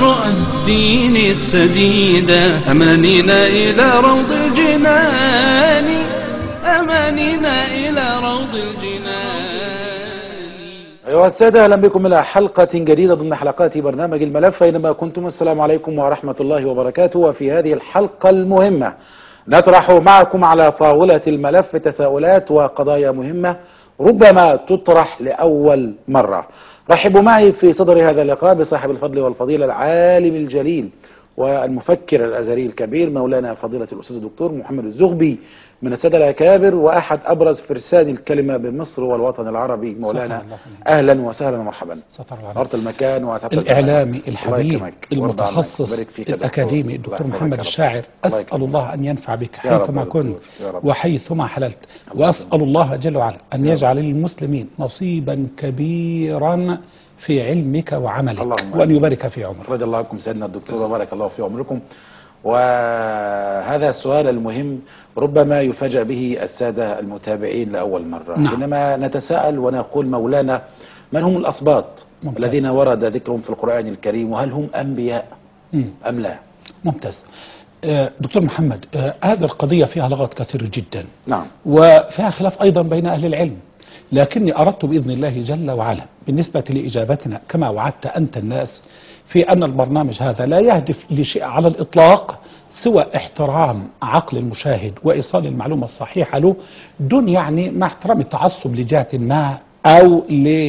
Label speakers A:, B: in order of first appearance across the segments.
A: رؤى الدين السديدة، أمانينا إلى روض الجنان، أمانينا إلى روض الجنان.
B: أيها السادة، أهلا بكم إلى حلقة جديدة ضمن حلقات برنامج الملف أينما كنتم. السلام عليكم ورحمة الله وبركاته. وفي هذه الحلقة المهمة نطرح معكم على طاولة الملف تساؤلات وقضايا مهمة ربما تطرح لأول مرة. رحبوا معي في صدر هذا اللقاء بصاحب الفضل والفضيلة العالم الجليل والمفكر الأزهري الكبير مولانا فضيلة الأستاذ الدكتور محمد الزغبي من السادة الأكابر وأحد أبرز فرسان الكلمة بمصر والوطن العربي. مولانا أهلا وسهلا ومرحبا. أرض المكان وأسعد
C: الإعلامي الحبيب المتخصص الأكاديمي الدكتور محمد الشاعر، أسأل الله أن ينفع بك حيثما كنت وحيثما حللت، وأسأل الله جل وعلا أن يجعل للمسلمين نصيبا كبيرا في علمك وعملك وأن يبارك في عمرك.
B: رضي الله عنكم سيدنا الدكتور وبارك الله في عمركم. وهذا السؤال المهم ربما يفاجأ به السادة المتابعين لأول مرة. حينما نتساءل ونقول مولانا، من هم الأسباط الذين ورد ذكرهم في القرآن الكريم، وهل هم أنبياء أم لا؟
C: ممتاز. دكتور محمد، هذه القضية فيها لغط كثير جدا.
B: نعم.
C: وفيها خلاف أيضا بين أهل العلم، لكني أردت بإذن الله جل وعلا بالنسبة لإجابتنا كما وعدت أنت الناس في أن البرنامج هذا لا يهدف لشيء على الإطلاق سوى احترام عقل المشاهد وإيصال المعلومة الصحيحة له، دون يعني مع احترام التعصب لجهة ما أو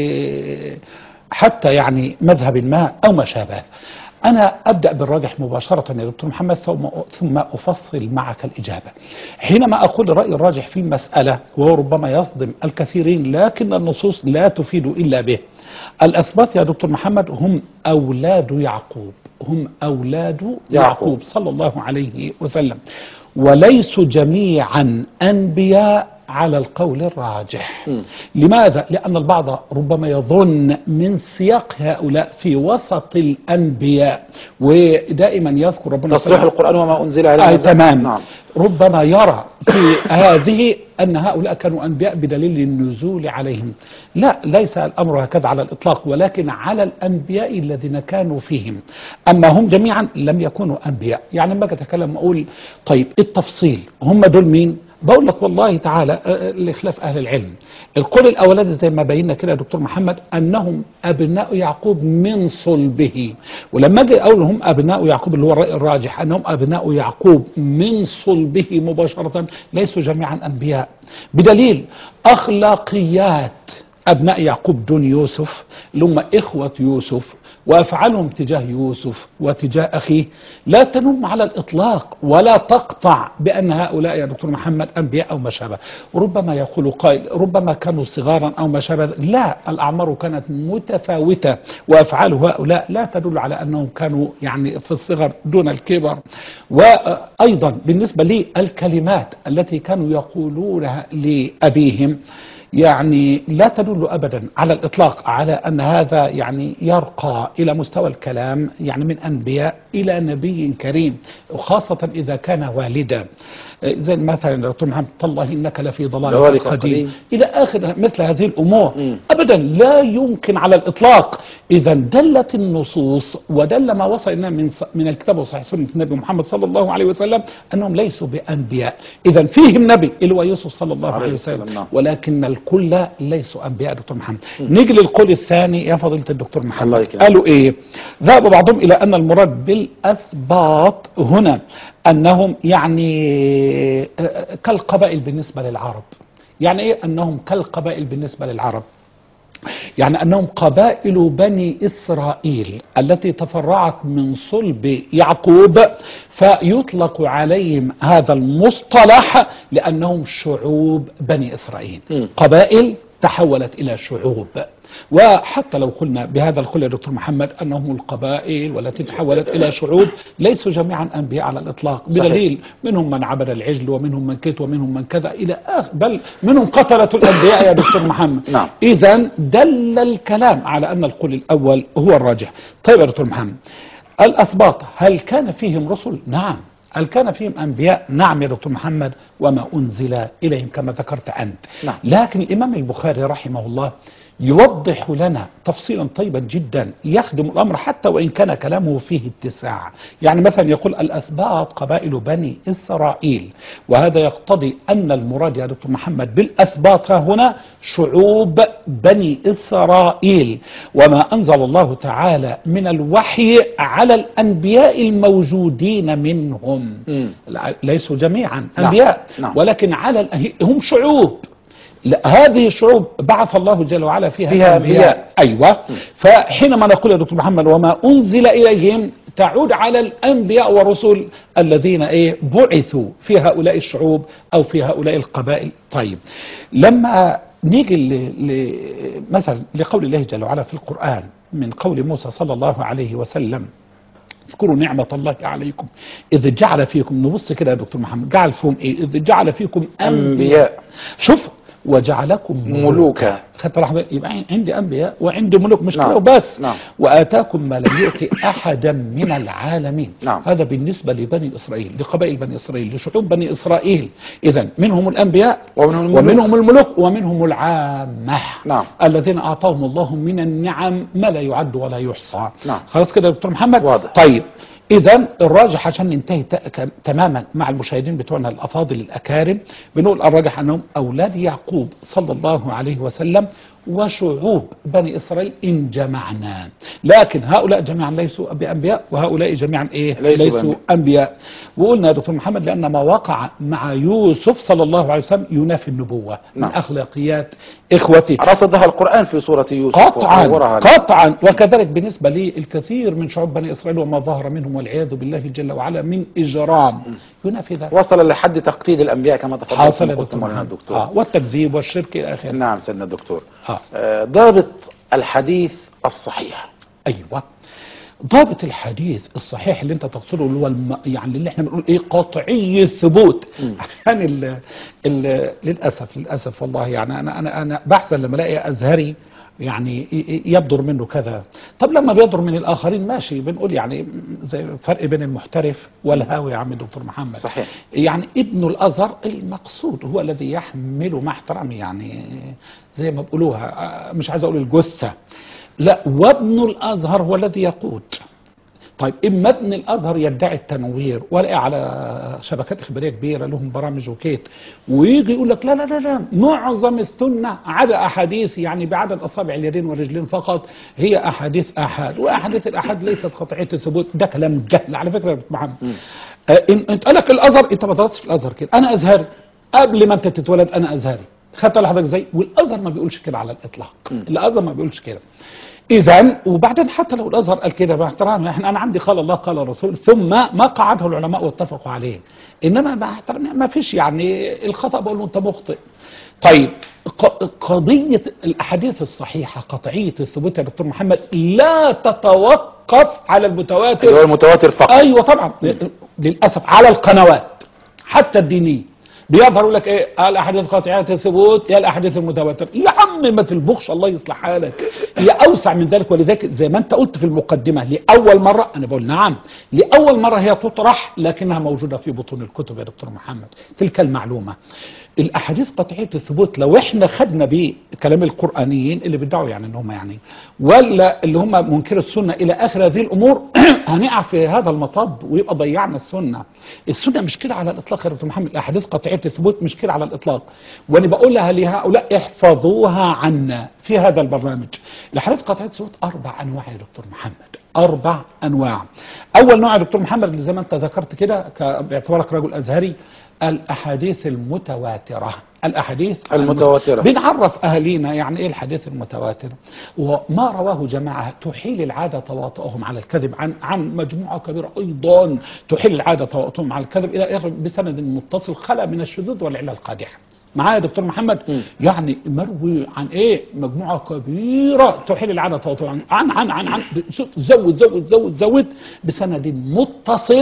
C: حتى يعني مذهب ما أو ما شابه. أنا أبدأ بالراجح مباشرة يا دكتور محمد ثم أفصل معك الإجابة. حينما أقول الرأي الراجح في المسألة وهو ربما يصدم الكثيرين لكن النصوص لا تفيد إلا به، الأسباط يا دكتور محمد هم أولاد يعقوب، هم أولاد يعقوب صلى الله عليه وسلم، وليسوا جميعا أنبياء على القول الراجح. لماذا؟ لأن البعض ربما يظن من سياق هؤلاء في وسط الأنبياء، ودائما يذكر ربنا
B: تصريح القرآن وما أنزل عليه.
C: تمام. نعم. ربما يرى في هذه أن هؤلاء كانوا أنبياء بدليل النزول عليهم. لا، ليس الأمر هكذا على الإطلاق، ولكن على الأنبياء الذين كانوا فيهم. أما هم جميعا لم يكونوا أنبياء. يعني لما أتكلم أقول طيب التفصيل هم دول مين؟ بقول لك والله تعالى لخلاف أهل العلم. القول الأولاني زي ما بينا كده يا دكتور محمد أنهم أبناء يعقوب من صلبه، ولما أجي أقول هم أبناء يعقوب اللي هو الرأي الراجح أنهم أبناء يعقوب من صلبه مباشرة، ليسوا جميعا أنبياء، بدليل أخلاقيات أبناء يعقوب دون يوسف اللي هم إخوة يوسف وأفعالهم تجاه يوسف وتجاه أخيه لا تنم على الإطلاق ولا تقطع بأن هؤلاء يا دكتور محمد أنبياء أو ما شابه. ربما يقول قائل ربما كانوا صغارا أو ما شابه، لا، الأعمار كانت متفاوتة وأفعال هؤلاء لا تدل على أنهم كانوا يعني في الصغر دون الكبر. وأيضا بالنسبة للكلمات التي كانوا يقولونها لأبيهم يعني لا تدل أبدا على الإطلاق على أن هذا يعني يرقى إلى مستوى الكلام يعني من أنبياء إلى نبي كريم، وخاصة إذا كان والدا، زي مثلا دكتور محمد تالله إنك لفي ضلال قديم إلى آخر مثل هذه الأمور. أبدا لا يمكن على الإطلاق. إذا دلت النصوص ودل ما وصل لنا من الكتاب وصحيح سنة النبي محمد صلى الله عليه وسلم أنهم ليسوا بأنبياء. إذا فيهم نبي اللي هو يوسف صلى الله عليه وسلم، ولكن الكل ليسوا أنبياء. دكتور محمد نيجي للقول الثاني يا فضيلة الدكتور محمد، قالوا إيه؟ ذهب بعضهم إلى أن المراد بالأسباط هنا أنهم يعني كالقبائل بالنسبة للعرب. يعني إيه أنهم كالقبائل بالنسبة للعرب؟ يعني أنهم قبائل بني إسرائيل التي تفرعت من صلب يعقوب، فيطلق عليهم هذا المصطلح لأنهم شعوب بني إسرائيل. قبائل تحولت إلى شعوب. وحتى لو قلنا بهذا القول يا دكتور محمد أنهم القبائل والتي تحولت إلى شعوب، ليسوا جميعا أنبياء على الإطلاق، بدليل منهم من عبد العجل ومنهم من كت ومنهم من كذا إلى آخر، بل منهم قتلة الأنبياء يا دكتور محمد.
B: نعم.
C: إذا دل الكلام على أن القول الأول هو الراجح. طيب يا دكتور محمد، الأسباط هل كان فيهم رسل؟ نعم. هل كان فيهم أنبياء؟ نعم يا دكتور محمد، وما أنزل إليهم كما ذكرت أنت.
B: نعم.
C: لكن الإمام البخاري رحمه الله يوضح لنا تفصيلا طيبا جدا يخدم الأمر حتى وإن كان كلامه فيه اتساع. يعني مثلا يقول الأسباط قبائل بني إسرائيل، وهذا يقتضي أن المراد يا دكتور محمد بالأسباط هنا شعوب بني إسرائيل، وما أنزل الله تعالى من الوحي على الأنبياء الموجودين منهم. ليسوا جميعا أنبياء، ولكن هم شعوب. هذه الشعوب بعث الله جل وعلا فيها أنبياء. أيوة. فحينما نقول يا دكتور محمد وما أنزل إليهم تعود على الأنبياء والرسل الذين بعثوا في هؤلاء الشعوب أو في هؤلاء القبائل. طيب لما نيجي مثلا لقول الله جل وعلا في القرآن من قول موسى صلى الله عليه وسلم اذكروا نعمة الله عليكم إذ جعل فيكم، نبص كده يا دكتور محمد، جعل فيكم إذ جعل فيكم أنبياء. شوف وجعلكم ملوكا. خدت لحظة، يبقى عندي أنبياء وعندي ملوك، مش كده وبس. وآتاكم ما لم يؤت أحدا من العالمين. هذا بالنسبة لبني إسرائيل، لقبائل بني إسرائيل، لشعوب بني إسرائيل. إذن منهم الأنبياء ومنهم الملوك ومنهم العامة الذين أعطاهم الله من النعم ما لا يعد ولا يحصى. خلاص كده يا دكتور محمد؟ واضح. طيب إذن الراجح عشان ننتهي تماما مع المشاهدين بتوعنا الأفاضل الأكارم، بنقول الراجح أنهم أولاد يعقوب صلى الله عليه وسلم وشعوب بني إسرائيل إن جمعنا، لكن هؤلاء جميعا ليسوا بأنبياء وهؤلاء جميعا ليسوا أنبياء. وقلنا يا دكتور محمد لأن ما وقع مع يوسف صلى الله عليه وسلم ينافي النبوة من أخلاقيات إخوته،
B: رصدها القرآن في سورة يوسف
C: قطعا. وكذلك بالنسبة للكثير من شعوب بني إسرائيل وما ظهر منهم والعياذ بالله جل وعلا من إجرام ينافي ذلك،
B: وصل لحد تقليد الأنبياء كما تفضلت
C: الدكتور والتكذيب والشرك إلى آخره.
B: نعم سيدنا الدكتور. ضابط الحديث الصحيح.
C: أيوة، ضابط الحديث الصحيح اللي انت تقصده اللي هو يعني اللي احنا بنقول قطعي الثبوت. يعني للاسف والله يعني انا بحزن لما الاقي ازهري يعني يبدر منه كذا. طب لما بيبدر من الاخرين ماشي، بنقول يعني زي الفرق بين المحترف والهاوي يا عم الدكتور محمد.
B: صحيح.
C: يعني ابن الازهر المقصود هو الذي يحمل مع احترامي يعني زي ما بيقولوها، مش عايز اقول الجثه، لا، وابن الازهر هو الذي يقود. طيب اما ابن الازهر يدعي التنوير ولاقي على شبكات اخباريه كبيره لهم برامج وكيت، ويجي يقول لك لا لا لا لا معظم السنه عدا احاديث يعني بعدد اصابع اليدين والرجلين فقط هي احاديث احاد، واحاديث الاحاد ليست قطعيه الثبوت. ده كلام جهل على فكره يا دكتور محمد. انت قالك الازهر، انت ما درستش في الازهر كده، انا ازهري قبل ما انت تتولد، انا ازهري. خدت لحضرتك ازاي؟ والازهر ما بيقولش كده على الاطلاق، الازهر ما بيقولش كده. اذا وبعدين حتى لو الازهر قال كده باحترامي، انا عندي قال الله قال الرسول ثم ما قعده العلماء واتفقوا عليه، انما باحترامي ما فيش يعني الخطا بقول له انت مخطئ. طيب قضيه الاحاديث الصحيحه قطعيه الثبوت يا دكتور محمد لا تتوقف على المتواتر.
B: ايوه المتواتر فقط.
C: ايوه طبعا للاسف على القنوات حتى الدينيه بيظهروا لك الاحاديث قاطعه الثبوت يا الاحاديث المتواتر. يا عم ما تلبخش الله يصلح حالك، هي اوسع من ذلك. ولذلك زي ما انت قلت في المقدمه لاول مره، انا بقول نعم لاول مره هي تطرح لكنها موجوده في بطون الكتب يا دكتور محمد. تلك المعلومه الاحاديث قطعيه الثبوت لو احنا خدنا بكلام القرانيين اللي بيدعوا يعني ان هم يعني ولا اللي هم منكر السنه الى اخر هذه الامور هنقع في هذا المطب ويبقى ضيعنا السنه. السنه مش كده على الاطلاق يا دكتور محمد، الاحاديث قطعيه الثبوت مش كده على الاطلاق. وانا بقولها لهؤلاء احفظوها عنا في هذا البرنامج. الاحاديث قطعيه الثبوت 4 انواع يا دكتور محمد، 4 انواع. اول نوع يا دكتور محمد اللي زي ما انت ذكرت كده باعتبارك رجل ازهري، الاحاديث المتواتره. الاحاديث المتواتره بنعرف اهالينا يعني ايه الحديث المتواتر، وما رواه جماعه تحيل العاده تواطؤهم على الكذب عن مجموعه كبيره ايضا تحيل العاده تواطؤهم على الكذب الى اخره بسند متصل خلا من الشذوذ والعله القادحه. معايا يا دكتور محمد؟ يعني مروي عن ايه؟ مجموعه كبيره تحيل العاده تواطؤهم عن زود بسند متصل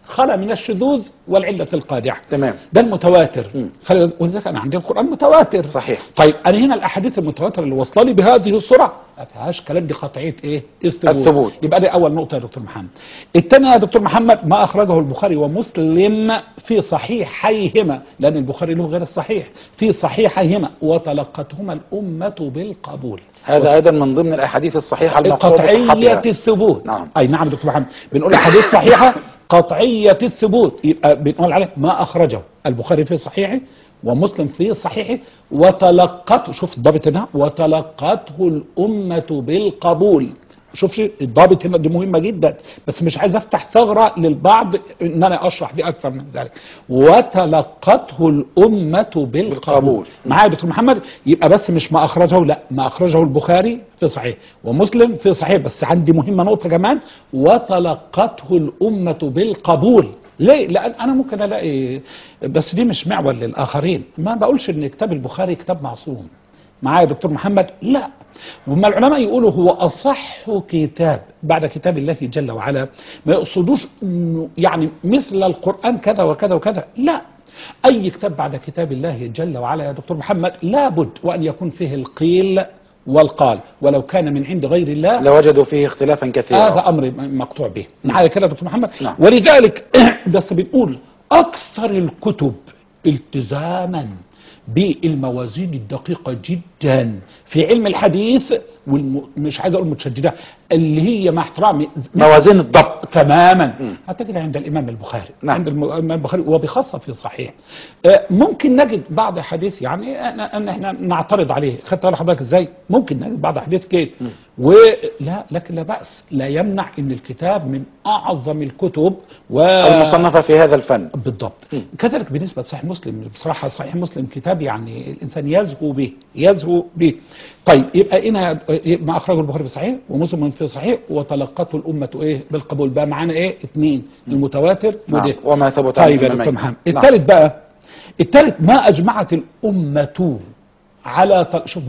C: خلا من الشذوذ والعلة القادحة.
B: تمام.
C: ده المتواتر. ولذلك أنا عندي القرآن متواتر.
B: صحيح.
C: طيب أنا هنا الأحاديث المتواترة اللي وصل لي بهذه السرعة ما فيهاش كلام، دي قطعية إيه؟ الثبوت. يبقى دي أول نقطة يا دكتور محمد. الثانية يا دكتور محمد ما أخرجه البخاري ومسلم في صحيحيهما، لأن البخاري له غير الصحيح، في صحيحيهما وتلقتهما الأمة بالقبول.
B: هذا أيضا من ضمن الأحاديث الصحيحة المقصودة
C: قطعية الثبوت.
B: نعم.
C: أي نعم دكتور محمد، بنقول أحاديث صحيحة قطعية الثبوت، يبقى بنقول عليه ما أخرجه البخاري في صحيحه ومسلم في صحيحه وتلقته، شوف الضابط هنا، وتلقته الأمة بالقبول. شوف الضابط هنا دي مهمة جدا، بس مش عايز افتح ثغرة للبعض ان انا اشرح دي اكثر من ذلك. وتلقته الأمة بالقبول. معايا يا دكتور محمد؟ يبقى بس مش ما اخرجه، لا، ما اخرجه البخاري في صحيح ومسلم في صحيح، بس عندي مهمة نقطة كمان، وتلقته الأمة بالقبول. ليه؟ لأن أنا ممكن ألاقي، بس دي مش معول للآخرين، ما بقولش إن كتاب البخاري كتاب معصوم. معايا يا دكتور محمد؟ لا. وما العلماء يقولوا هو أصح كتاب بعد كتاب الله جل وعلا، ما يقصدوش إنه يعني مثل القرآن كذا وكذا وكذا، لا. أي كتاب بعد كتاب الله جل وعلا يا دكتور محمد لابد وأن يكون فيه القيل والقال، ولو كان من عند غير الله
B: لوجدوا فيه اختلافا كثيرا.
C: هذا أمر مقطوع به. معايا كده يا دكتور محمد؟
B: نعم.
C: ولذلك بس بنقول أكثر الكتب التزاما بالموازين الدقيقة جدا في علم الحديث، مش عايز اقول متشددة، اللي هي مع احترامي
B: موازين الضبط
C: تماما، هتجد عند الامام البخاري.
B: نعم.
C: عند الامام البخاري وبخاصة في صحيح. ممكن نجد بعض حديث يعني ان احنا نعترض عليه، خدت بالك حضرتك ازاي؟ ممكن نجد بعض حديث كده ولا، لكن لا بأس، لا يمنع ان الكتاب من اعظم الكتب
B: المصنفة في هذا الفن.
C: بالضبط. كذلك بالنسبة لصحيح مسلم، بصراحة صحيح مسلم كتاب يعني الإنسان يزهو به. طيب يبقى هنا ما أخرجه البخاري في صحيح ومسلم في صحيح وتلقته الأمة إيه بالقبول، بقى معانا إيه؟ اثنين، المتواتر وده.
B: وما ثبت.
C: طيب يا دكتور محمد، الثالث بقى، الثالث ما أجمعت الأمة على شوف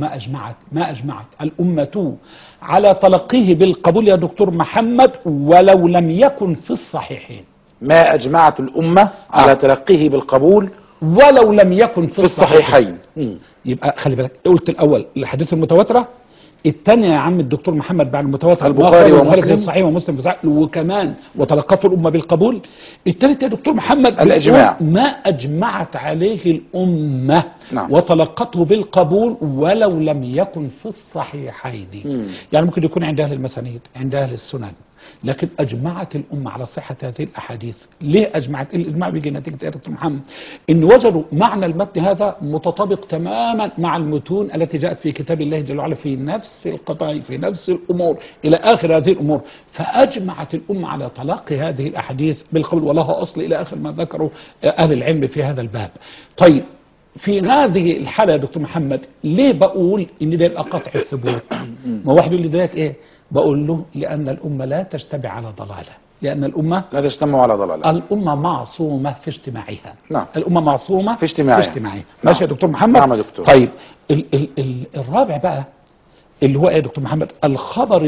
C: ما أجمعت الأمة على تلقيه بالقبول يا دكتور محمد ولو لم يكن في الصحيحين.
B: ما أجمعت الأمة على تلقيه بالقبول
C: ولو لم يكن في
B: الصحيحين.
C: يبقى خلي بالك، قلت الأول الحديث المتواترة، الثانية يا عم الدكتور محمد بعد المتواتر
B: البخاري ومسلم
C: في صحيح ومسلم في صحيح، وكمان وتلقته الأمة بالقبول. الثالث يا دكتور محمد
B: الإجماع،
C: ما أجمعت عليه الأمة.
B: نعم.
C: وتلقته بالقبول ولو لم يكن في الصحيحين. يعني ممكن يكون عند أهل المسانيد، عند أهل السنن، لكن أجمعت الأمة على صحة هذه الأحاديث. ليه أجمعت؟ الإجماع بيجي نتيجة يا دكتور محمد إن وجدوا معنى المتن هذا متطابق تماما مع المتون التي جاءت في كتاب الله جل وعلا في نفس القضايا في نفس الأمور إلى آخر هذه الأمور، فأجمعت الأمة على تلقي هذه الأحاديث بالقول، ولها أصل إلى آخر ما ذكروا أهل العلم في هذا الباب. طيب في هذه الحالة يا دكتور محمد ليه بقول إن ده يبقى قطع الثبوت؟ ما واحد يقول لي دلوقتي إيه؟ بقول له لأن الأمة لا تجتمع على ضلالة، لأن الأمة
B: لا تجتمع على ضلالة،
C: الأمة معصومة في اجتماعها.
B: نعم.
C: الأمة معصومة
B: في اجتماعها.
C: نعم. ماشي يا دكتور محمد؟
B: نعم يا دكتور.
C: طيب الرابع بقى اللي هو ايه يا دكتور محمد؟ الخبر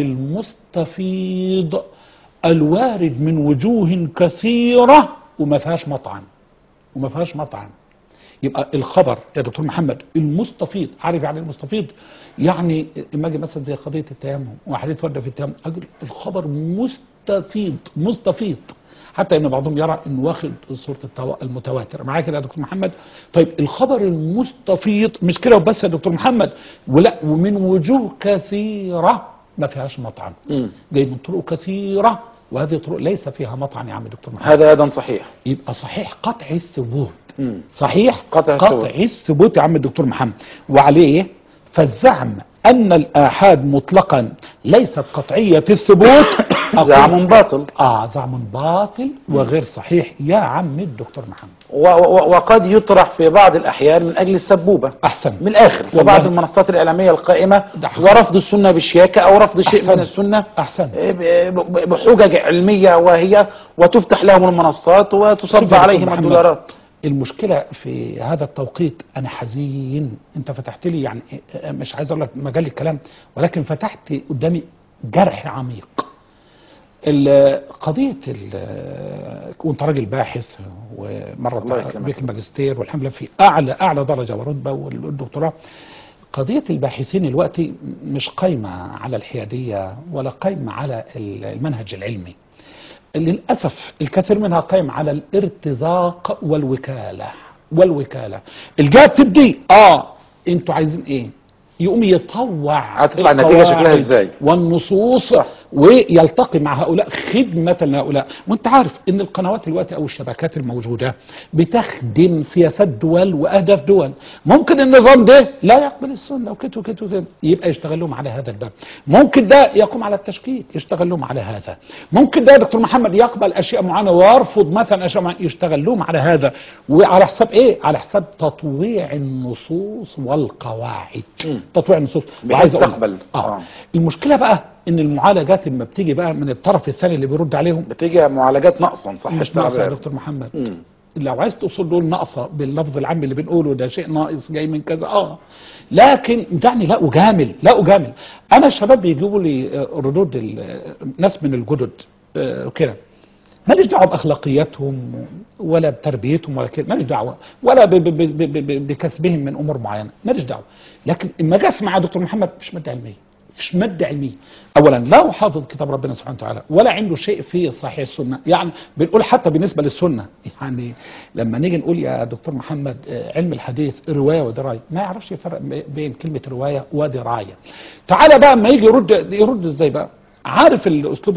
C: المستفيض الوارد من وجوه كثيرة وما فيهاش مطعن. يبقى الخبر يا دكتور محمد المستفيض، عارف يعني المستفيض؟ يعني اما اجي مثلا زي قضيه التيمم وحديث ورد في التيمم، اجل الخبر مستفيض حتى ان بعضهم يرى انه واخد صوره المتواتر. معايا كده يا دكتور محمد؟ طيب الخبر المستفيض مش كده وبس يا دكتور محمد، ولا ومن وجوه كثيره ما فيهاش مطعن، جاي من طرق كثيره وهذه طرق ليس فيها مطعن يا عم دكتور محمد.
B: هذا ايضا صحيح.
C: يبقى صحيح قطع الثبوت. صحيح
B: قطع
C: الثبوت يا عم الدكتور محمد. وعليه فالزعم أن الآحاد مطلقا ليست قطعية الثبوت
B: زعم باطل.
C: زعم باطل وغير صحيح يا عم الدكتور محمد.
B: وقد يطرح في بعض الأحيان من أجل السبوبة.
C: أحسن.
B: من الآخر في بعض المنصات الإعلامية القائمة ورفض السنة بالشياكة أو رفض شيء من السنة.
C: أحسن.
B: بحجج علمية واهية، وتفتح لهم المنصات وتصب عليهم الدولارات.
C: المشكلة في هذا التوقيت أنا حزين، أنت فتحت لي يعني مش عايز أقول لك مجال الكلام، ولكن فتحت قدامي جرح عميق. قضيه وانت راجل باحث ومره بك الماجستير والحمد لله في اعلى درجه ورتبه والدكتوراه. قضيه الباحثين دلوقتي مش قايمه على الحياديه ولا قايمه على المنهج العلمي. للاسف الكثير منها قايم على الارتزاق والوكاله. الجهه بتبدي انتوا عايزين ايه؟ يقوم يطوع
B: هتطلع النتيجه شكلها ازاي
C: والنصوص ويلتقي مع هؤلاء خدمه لهؤلاء. وانت عارف ان القنوات دلوقتي او الشبكات الموجوده بتخدم سياسات دول واهداف دول. ممكن النظام ده لا يقبل السنه وكده وكده وكده، يبقى يشتغل لهم على هذا الباب. ممكن ده يقوم على التشكيك، يشتغل لهم على هذا. ممكن ده دكتور محمد يقبل اشياء معينه ويرفض مثلا اشياء معينه، يشتغل لهم على هذا. وعلى حساب ايه؟ على حساب تطويع النصوص والقواعد. تطويع النصوص
B: بحيث تقبل.
C: المشكله بقى ان المعالجات لما بتيجي بقى من الطرف الثاني اللي بيرد عليهم
B: بتيجي معالجات ناقصا، صح؟
C: مش ناقصه يا دكتور محمد. لو عايز توصل له ناقصه باللفظ العام اللي بنقوله ده شيء ناقص جاي من كذا لكن يعني لا اجامل. انا الشباب بيجيبوا لي ردود ناس من الجدد وكده، ماليش دعوه باخلاقياتهم ولا بتربيتهم ولا كده، ماليش دعوه ولا بكسبهم من امور معينه، ماليش دعوه. لكن اما اجي اسمع دكتور محمد مش ماده علميه. اولا لا حافظ كتاب ربنا سبحانه وتعالى ولا عنده شيء في صحيح السنه. يعني بنقول حتى بالنسبه للسنه، يعني لما نيجي نقول يا دكتور محمد علم الحديث روايه ودرايه، ما يعرفش يفرق بين كلمه روايه ودرايه. تعالى بقى اما يجي يرد ازاي بقى؟ عارف الاسلوب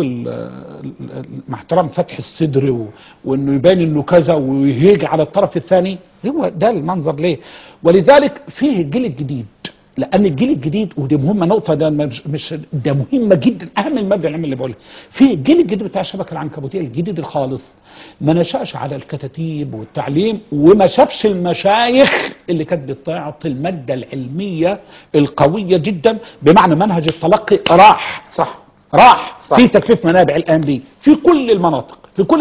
C: مع احترام فتح الصدر وانه يبان انه كذا ويهيج على الطرف الثاني. هو ده المنظر ليه؟ ولذلك فيه الجيل الجديد، لان الجيل الجديد ودي مهمه نقطه، ده مش ده مهمه جدا، اهم الماده العلميه اللي بقولها. في الجيل الجديد بتاع الشبكه العنكبوتيه الجديد الخالص ما نشأش على الكتاتيب والتعليم وما شافش المشايخ اللي كانت بتعطي الماده العلميه القويه جدا، بمعنى منهج التلقي راح في تكثيف منابع الان دي في كل المناطق.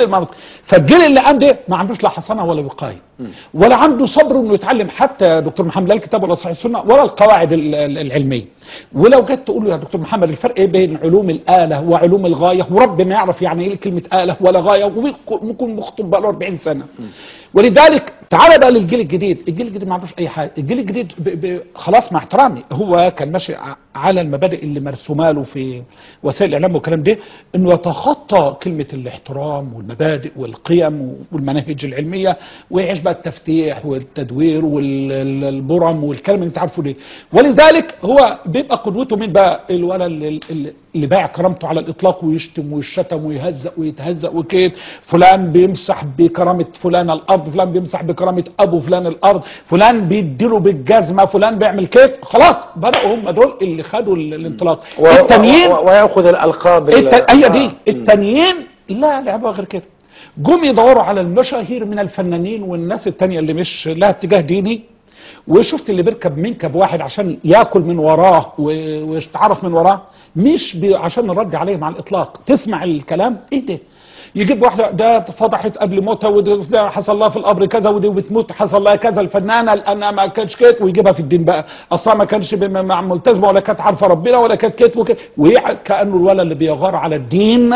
C: فالجيل اللي عنده ما عندوش لا حصانه ولا وقايه ولا عنده صبر انه يتعلم حتى دكتور محمد لا الكتاب ولا صحيح السنه ولا القواعد العلميه. ولو جيت تقول له يا دكتور محمد الفرق ايه بين علوم الاله وعلوم الغايه، ورب ما يعرف يعني ايه كلمه اله ولا غايه، وممكن مخطوب بقى له 40 سنه. ولذلك تعالى بقى للجيل الجديد ما عندوش اي حاجه. الجيل الجديد خلاص مع احترامي هو كان ماشي على المبادئ اللي مرسومه له في وسائل الاعلام والكلام ده، انه يتخطى كلمه الاحترام والمبادئ والقيم والمناهج العلميه ويعيش بقى التفتيح والتدوير والبرم والكلام اللي انت عارفه ده. ولذلك هو بيبقى قدوته مين بقى؟ الولد اللي بايع كرامته على الاطلاق ويشتم ويشتم ويهزق ويتهزق وكده. فلان بيمسح بكرامه فلان الارض، فلان بيمسح بكرامه ابو فلان الارض، فلان بيديله بالجزمه، فلان بيعمل كيف. خلاص بداوا هم دول اللي خدوا الانطلاق. التانيين
B: وياخذ الالقاب
C: هي دي. التانيين لا لعبوا غير كده، جم يدوروا على المشاهير من الفنانين والناس التانية اللي مش لها اتجاه ديني، وشفت اللي بيركب منكب واحد عشان ياكل من وراه ويتعرف من وراه، مش عشان نرد عليهم على الاطلاق. تسمع الكلام ايه ده؟ يجيب واحده ده فضحت قبل موتها وده حصل لها في القبر كذا ودي بتموت حصل لها كذا، الفنانه انا ما كانتش كده، ويجيبها في الدين بقى اصلا ما كانش ملتزمه ولا كانت عارفه ربنا ولا كانت كده وكده، وكانه الولد اللي بيغار على الدين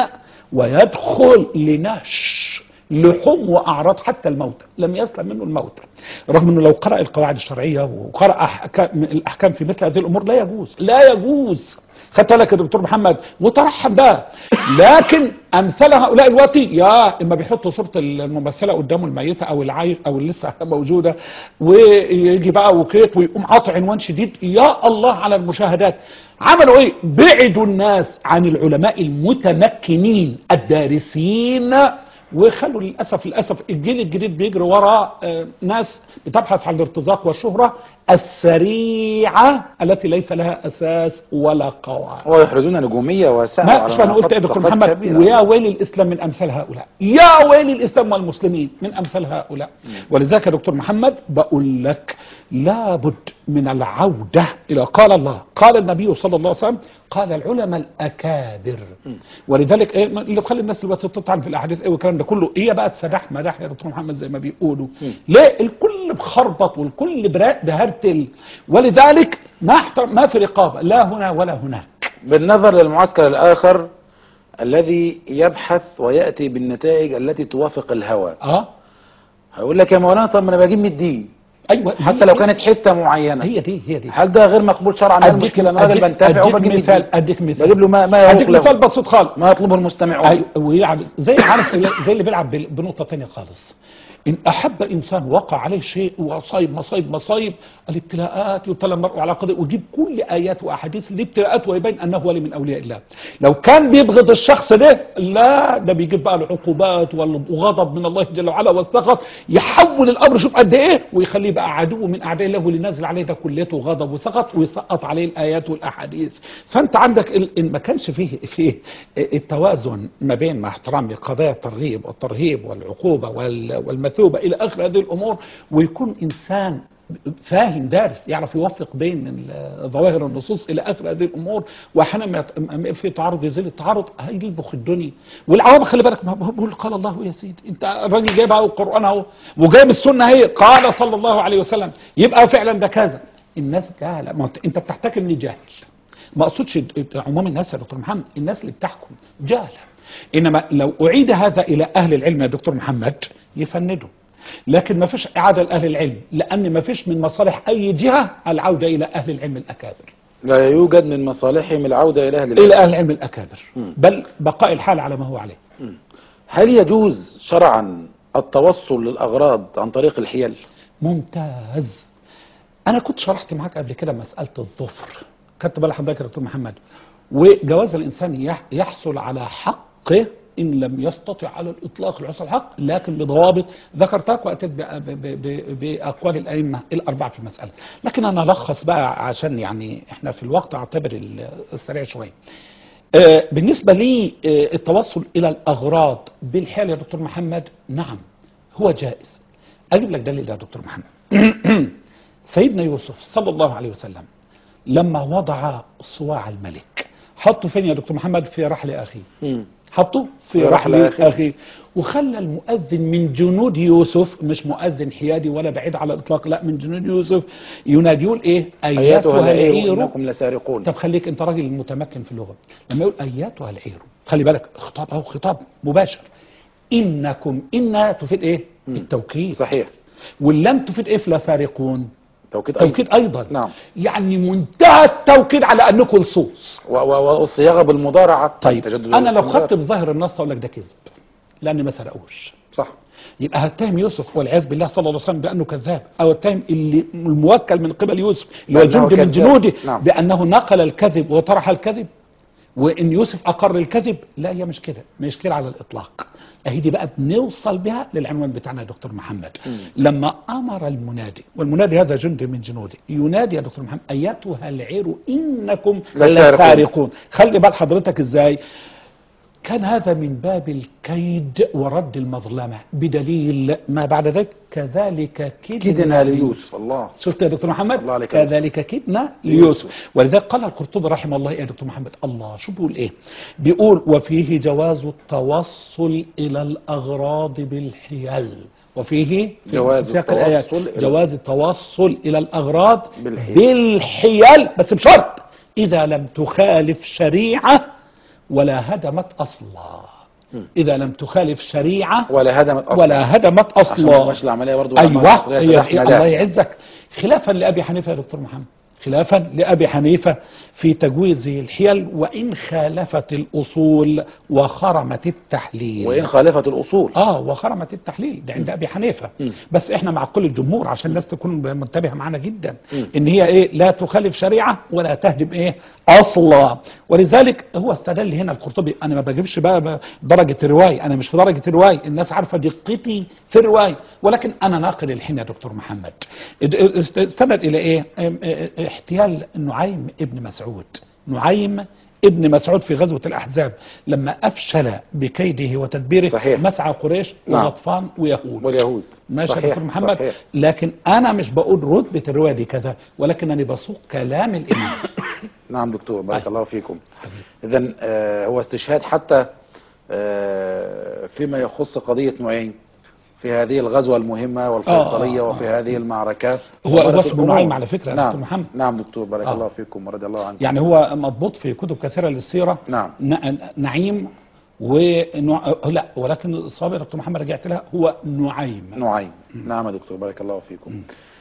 C: ويدخل لنهش لحوم واعراض حتى الموتى. لم يسلم منه الموتى، رغم انه لو قرأ القواعد الشرعيه وقرأ الاحكام في مثل هذه الامور لا يجوز. خدت بالك يا دكتور محمد؟ وترحم بقى. لكن امثال هؤلاء الوقت يا اما بيحطوا صوره الممثله قدامه الميته او العايش او اللي لسه موجوده، ويجي بقى وكيت ويقوم عاطي عنوان شديد. يا الله على المشاهدات. عملوا ايه؟ بعدوا الناس عن العلماء المتمكنين الدارسين، وخلوا للاسف الجيل الجديد بيجري وراء ناس بتبحث عن الارتزاق والشهره السريعه التي ليس لها اساس ولا قواعد،
B: ويحرزون نجوميه وسائل.
C: ما انا قلت يا دكتور محمد ويا ويل الاسلام من امثال هؤلاء، يا ويل الاسلام والمسلمين من امثال هؤلاء. ولذلك يا دكتور محمد بقول لك لابد من العوده الى قال الله قال النبي صلى الله عليه وسلم قال العلماء الاكابر. ولذلك اللي بخلي الناس دلوقتي تطعن في الاحاديث والكلام ده كله هي بقى سداح مداح يا دكتور محمد زي ما بيقولوا. ليه؟ الكل بخربط والكل بهرتل، ولذلك ما في رقابه لا هنا ولا هناك.
B: بالنظر للمعسكر الاخر الذي يبحث ويأتي بالنتائج التي توافق الهوى
C: اه
B: هيقول لك يا مولانا طب ما انا بجيب من الدين
C: ايوه،
B: حتى لو كانت حته معينه.
C: هي دي.
B: هل ده غير مقبول شرعا؟ ما المشكله؟ انا راجل بنتفع وبجيب من الدين.
C: اديك مثال
B: بجيب له ما
C: اديك
B: يروق
C: مثال
B: له
C: بسيط خالص.
B: ما يطلبه المستمعون.
C: أيوة، ويلعب زي عارف زي اللي بيلعب بنقطه ثانيه خالص. ان احب انسان وقع عليه شيء وصايب مصايب الابتلاءات يبتلى المرء على قدر، ويجيب كل ايات واحاديث الابتلاءات ويبين انه ولي من اولياء الله. لو كان بيبغض الشخص ده، لا ده بيجيب بقى العقوبات وغضب من الله جل وعلا والسخط، يحول الامر شوف قد ايه ويخليه بقى عدو من اعداء الله، واللي نازل عليه ده كليته غضب وسخط، ويسقط عليه الايات والاحاديث. فانت عندك ان ما كانش فيه التوازن ما بين، مع احترامي، قضايا الترغيب والترهيب والعقوبه والمثوبه الى اخر هذه الامور، ويكون انسان فاهم دارس يعرف يوفق بين ظواهر النصوص الى اخر هذه الامور. واحيانا في تعارض يزيل التعارض هيلبخ الدنيا. والعوام خلي بالك، ما بقول قال الله يا سيدي، انت الراجل جايب اهو القران اهو وجايب السنه اهي قال صلى الله عليه وسلم، يبقى فعلا ده كذا. الناس جهله، ما انت بتحتكم لجهل. ما اقصدش عموم الناس يا دكتور محمد، الناس اللي بتحكم جهله. انما لو اعيد هذا الى اهل العلم يا دكتور محمد يفندوا، لكن ما فيش اعاده لاهل العلم، لان ما فيش من مصالح اي جهه العوده الى اهل العلم الاكابر.
B: لا يوجد من مصالحهم العوده الى اهل العلم،
C: الى اهل العلم الاكابر، بل بقاء الحال على ما هو عليه.
B: هل يجوز شرعا التوصل للاغراض عن طريق الحيل؟
C: ممتاز. انا كنت شرحت معاك قبل كده مساله الظفر، خدت بالك حضرتك يا دكتور محمد، وجواز الانسان يحصل على حقه ان لم يستطع على الاطلاق الحصول على الحق، لكن بضوابط ذكرتها واتيت باقوال الائمه الاربعه في المساله. لكن انا الخص بقى عشان يعني احنا في الوقت اعتبر السريع شويه. بالنسبه لي التوصل الى الاغراض بالحيل يا دكتور محمد، نعم هو جائز. اجيب لك دليل يا دكتور محمد. سيدنا يوسف صلى الله عليه وسلم لما وضع صواع الملك حطه فين يا دكتور محمد؟ في رحل اخيه. حطه في رحل اخيه، وخلى المؤذن من جنود يوسف، مش مؤذن حيادي ولا بعيد على الاطلاق، لا من جنود يوسف، يناديون ايه؟ اياتها العير
B: انكم لسارقون.
C: طب خليك انت راجل متمكن في اللغه، لما يقول اياتها العير خلي بالك خطاب اهو، خطاب مباشر. انكم، ان تفيد ايه؟ التوكيد.
B: صحيح.
C: واللم تفيد ايه في لسارقون؟ توكيد أيضا.
B: نعم.
C: يعني منتهى التوكيد على أنكم لصوص،
B: والصياغة بالمضارعة.
C: طيب أنا لو خدت بظاهر النص أقول لك ده كذب، لأن ما سرقوش.
B: صح.
C: يبقى هتهم يوسف والعياذ بالله صلى الله عليه وسلم بأنه كذاب، أو هتهم اللي الموكل من قبل يوسف اللي هو جند من جنوده بأنه نقل الكذب وطرح الكذب، وإن يوسف أقر الكذب. لا، هي مش كده، مش كده على الإطلاق. اهي دي بقى بنوصل بها للعنوان بتاعنا يا دكتور محمد. لما امر المنادي، والمنادي هذا جند من جنوده، ينادي يا دكتور محمد اياتها العير انكم لسارقون. خلي بال حضرتك ازاي كان هذا من باب الكيد ورد المظلمه، بدليل ما بعد ذلك كذلك كدنا ليوسف.
B: الله.
C: شفت يا دكتور محمد؟
B: الله عليك.
C: كذلك كدنا ليوسف. ولذلك قال القرطبي رحمه الله يا دكتور محمد، الله شو بيقول ايه؟ بيقول وفيه جواز التوصل الى الاغراض بالحيل، وفيه
B: جواز
C: التوصل الى الاغراض بالحيل، بس بشرط اذا لم تخالف شريعه ولا هدمت اصلا. اذا لم تخالف شريعه ولا هدمت اصلا.
B: مش العمليه برضه.
C: ايوه الله يعزك. خلافا لابي حنيفه يا دكتور محمد، خلافا لابي حنيفه في تجويزه الحيل وان خالفت الاصول وخرمت التحليل.
B: وان خالفت الاصول
C: وخرمت التحليل، ده عند ابي حنيفه. بس احنا مع كل الجمهور عشان الناس تكون منتبهه معانا جدا ان هي ايه؟ لا تخالف شريعه ولا تهدم ايه؟ اصلا. ولذلك هو استدل هنا القرطبي. انا ما بجيبش بقى درجه الروايه، انا مش في درجه الروايه، الناس عارفه دقتي في الروايه، ولكن انا ناقل الحين يا دكتور محمد. استند الى ايه؟ احتيال نعيم ابن مسعود. نعيم ابن مسعود في غزوة الأحزاب لما أفشل بكيده وتدبيره.
B: صحيح.
C: مسعى قريش وغطفان
B: واليهود.
C: ماشي يا دكتور محمد. صحيح. لكن أنا مش بقول رتبة الرواية دي كذا، ولكنني بسوق كلام الإمام.
B: نعم دكتور، بارك الله فيكم. إذن هو استشهاد حتى فيما يخص قضية نعيم في هذه الغزوة المهمة والفيصلية وفي هذه المعركة.
C: هو اسمه نعيم على فكرة.
B: نعم.
C: دكتور محمد.
B: نعم دكتور، بارك الله فيكم ورضي الله عنكم.
C: يعني هو مضبوط في كتب كثيرة للسيرة.
B: نعم.
C: نعيم لا، ولكن الصواب يا دكتور محمد رجعت لها هو نعيم.
B: نعم يا دكتور، بارك الله فيكم.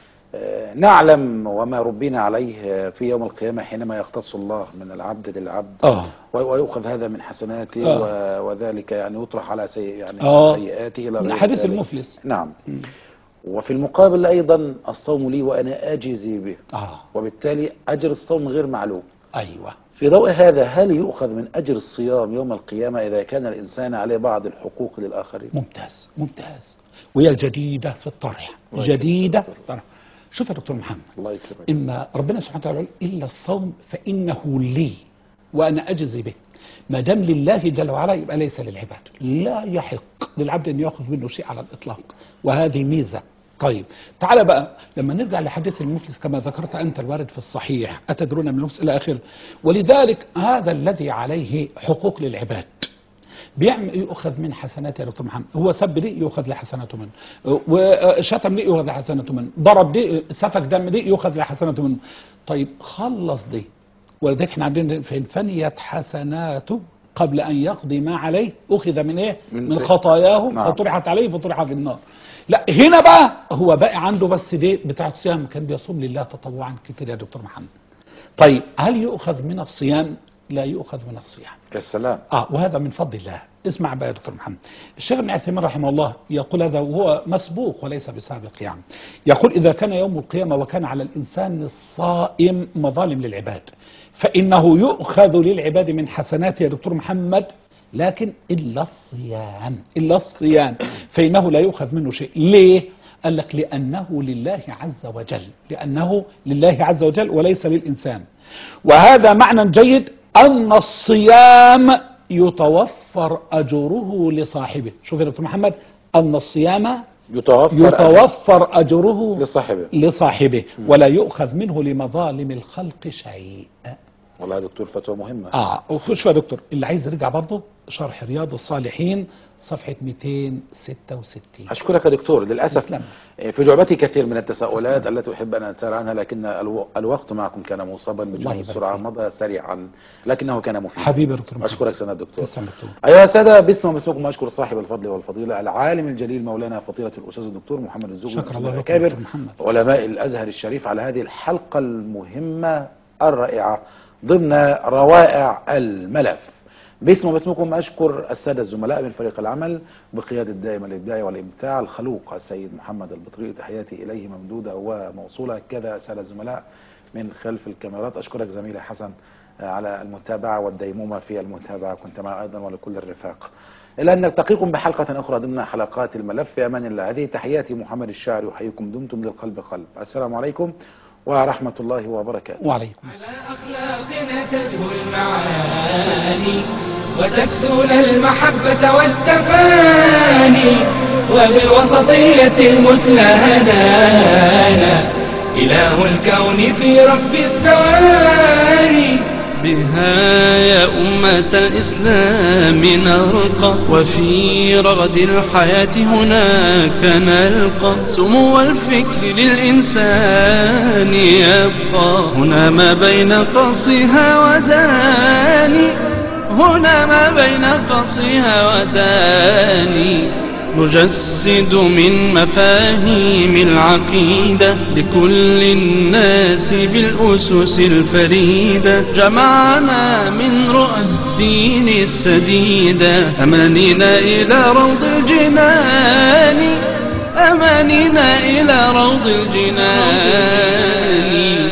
B: نعلم وما ربنا عليه في يوم القيامة حينما يختص الله من العبد للعبد ويؤخذ هذا من حسناته وذلك يعني يطرح على سيئاته إلى
C: من
B: غير
C: حديث
B: ذلك.
C: المفلس.
B: نعم. وفي المقابل أيضا الصوم لي وأنا أجزي به، وبالتالي أجر الصوم غير معلوم.
C: أيوة.
B: في ضوء هذا هل يؤخذ من أجر الصيام يوم القيامة إذا كان الإنسان عليه بعض الحقوق للآخرين؟
C: ممتاز ممتاز، وهي جديدة في الطرح، جديدة في الطرح. شوف يا دكتور محمد،
B: الله يكرمك.
C: إما ربنا سبحانه وتعالى يقول إلا الصوم فإنه لي وأنا أجزي به. ما دام لله جل وعلا يبقى ليس للعباد، لا يحق للعبد أن يأخذ منه شيء على الإطلاق، وهذه ميزة. طيب تعال بقى لما نرجع لحديث المفلس كما ذكرت أنت الوارد في الصحيح، أتدرون من المفلس إلى آخره. ولذلك هذا الذي عليه حقوق للعباد بيعمل يؤخذ من حسناته يا دكتور محمد. هو سب لي يؤخذ لحسناته منه، وشتم لي يؤخذ لحسناته منه، ضرب دي، سفك دم دي، يؤخذ لحسناته منه. طيب خلص دي، ولذلك احنا عندنا في فنيت حسناته قبل أن يقضي ما عليه أخذ من إيه؟ من خطاياه. نعم. فطرحت عليه فطرح في النار. لا هنا بقى هو باقي عنده بس دي بتاعت الصيام، كان بيصوم لله تطوعا كتير يا دكتور محمد. طيب هل يؤخذ من الصيام؟ لا يؤخذ من الصيام.
B: السلام.
C: وهذا من فضل الله. اسمع بقى يا دكتور محمد، الشيخ ابن عثيمين رحمه الله يقول هذا وهو مسبوق وليس بسابق يعني. يقول إذا كان يوم القيامة وكان على الإنسان الصائم مظالم للعباد فإنه يؤخذ للعباد من حسناته يا دكتور محمد، لكن إلا الصيام، إلا الصيام فإنه لا يؤخذ منه شيء. ليه؟ قال لك لأنه لله عز وجل، لأنه لله عز وجل وليس للإنسان. وهذا معنى جيد أن الصيام يتوفر أجره لصاحبه. شوف يا دكتور محمد، أن الصيام يتوفر أجره لصاحبه ولا يؤخذ منه لمظالم الخلق شيء.
B: والله يا دكتور فتوى مهمة.
C: وخش يا دكتور، اللي عايز يرجع برضه شرح رياض الصالحين صفحة 266.
B: أشكرك يا دكتور. للأسف في جعبتي كثير من التساؤلات التي أحب أن أسأل عنها، لكن الوقت معكم كان مصابا بجهود السرعة، مضى سريعا لكنه كان مفيدا.
C: حبيبي يا دكتور.
B: أشكرك سنة دكتور. أيها السادة، باسم ومسموكم أشكر صاحب الفضل والفضيلة العالم الجليل مولانا فضيلة الأستاذ الدكتور محمد الزغبي،
C: شكرا الله
B: كابر علماء الأزهر الشريف، على هذه الحلقة المهمة الرائعة ضمن روائع الملف. باسم وباسمكم أشكر السادة الزملاء من فريق العمل بقيادة دائما الإبداع والإمتاع الخلوق السيد محمد البطري، تحياتي إليه ممدودة وموصولة. كذا السادة الزملاء من خلف الكاميرات. أشكرك زميلي حسن على المتابعة والديمومة في المتابعة، كنت معي أيضا ولكل الرفاق. إلى أن نلتقيكم بحلقة أخرى ضمن حلقات الملف. في أمان الله. هذه تحياتي محمد الشاعري، وحيكم دمتم للقلب قلب. السلام عليكم ورحمة الله وبركاته.
C: وعليكم.
A: على أخلاقنا تزهو المعاني وتكسون المحبة والتفاني، وبالوسطية المثلى هدانا إله الكون في رب الثواني. بها يا أمة الإسلام نرقى، وفي رغد الحياة هناك نلقى سمو الفكر للإنسان يبقى. هنا ما بين قصها وداني، هنا ما بين قصها وداني، نجسد من مفاهيم العقيدة لكل الناس بالأسس الفريدة. جمعنا من رؤى الدين السديدة، أمانينا إلى روض الجنان، أمانينا إلى روض الجنان.